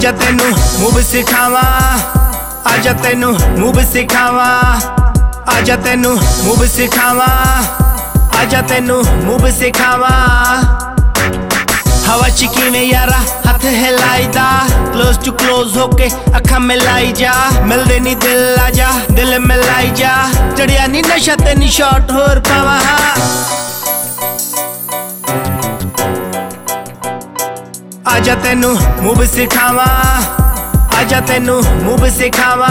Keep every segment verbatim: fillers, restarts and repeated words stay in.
आजा तेनू मूव सिखावा, आजा तेनू मूव सिखावा, आजा तेनू मूव सिखावा, आजा तेनू मूव सिखावा। हवा च किवें यारा हथ हिलाईदा, क्लोज टू क्लोज होके अखा मिलाई जा, मिलदे नी दिल आजा दिल मिलाई जा, चढ़िया नी नशा तेनी शॉट होर पावा। आजा तेनू मूव सिखावा, आजा तेनू मूव सिखावा।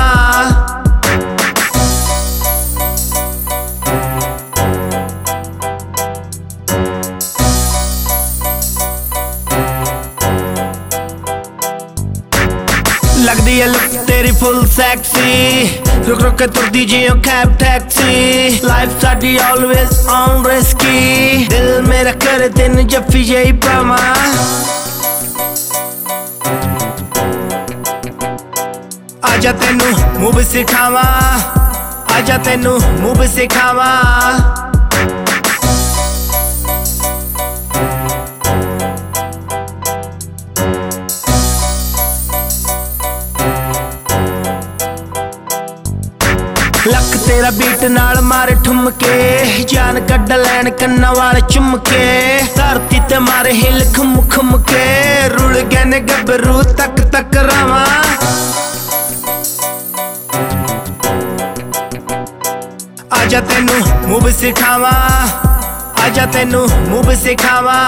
लगदी है लुक तेरी फुल सेक्सी, रुक रुक के तुरदी जियो कैब टैक्सी, लाइफ साडी ऑलवेज ऑन रिस्की, दिल मेरा करे दिन जफ्फी यही पावा। आजा तेनू मूव सिखावा, आजा तेनू मूव सिखावा। लक तेरा बीट नाल मारे ठुमके, जान कड्ड लैन कन्ना वाले चुमके, धरती ते मारे हिल खुम खुम के, रुल गए ने गबरू तक तक रावा। आजा तेनू मूव सिखावा, आजा तेनू मूव सिखावा।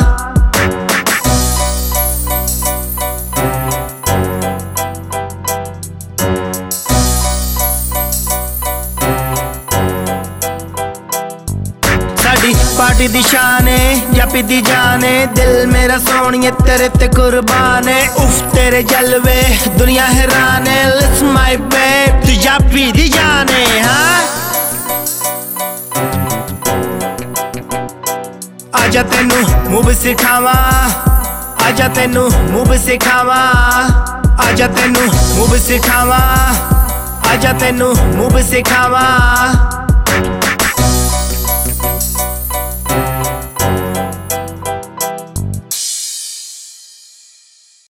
पार्टी दी शाने जापी दी जाने, दिल मेरा सोनिए तेरे ते कुर्बान है, उफ तेरे जलवे दुनिया हैरान है, लिट्स माय बेब तू जापी दी जाने। हाँ आजा तेनू मूव सिखावा, आजा तेनू मूव सिखावा, आजा तेनू मूव सिखावा, आजा तेनू मूव सिखावा।